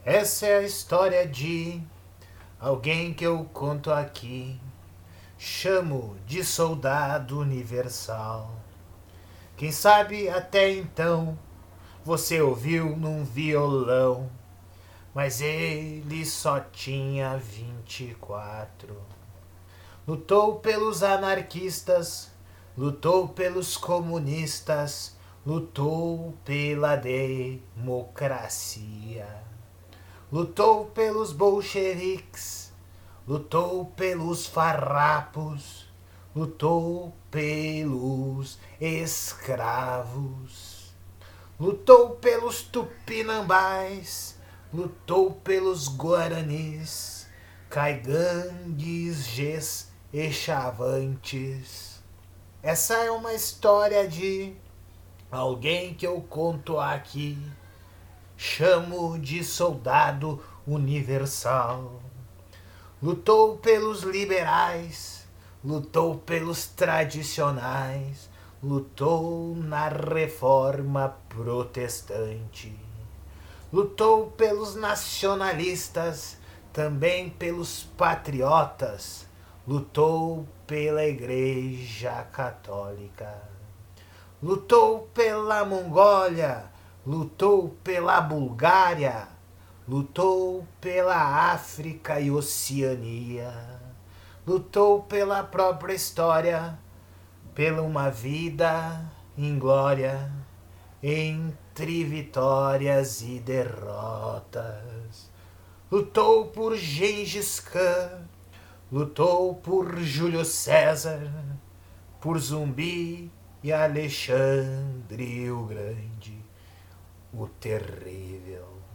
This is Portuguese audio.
Essa é a história de alguém que eu conto aqui. Chamo de soldado universal. Quem sabe até então você ouviu num violão, mas ele só tinha 24. Lutou pelos anarquistas, lutou pelos comunistas, lutou pela democracia. Lutou pelos bolcheviques, lutou pelos farrapos, lutou pelos escravos, lutou pelos tupinambás, lutou pelos guaranis, caigangues, gês e chavantes. Essa é uma história de alguém que eu conto aqui. Chamo de soldado universal. Lutou pelos liberais, lutou pelos tradicionais, lutou na reforma protestante. Lutou pelos nacionalistas, também pelos patriotas, lutou pela Igreja Católica. Lutou pela Mongólia, lutou pela Bulgária, lutou pela África e Oceania, lutou pela própria história, pela uma vida inglória, entre vitórias e derrotas. Lutou por Gengis Khan, lutou por Júlio César, por Zumbi e Alexandre o Grande, o Terrível.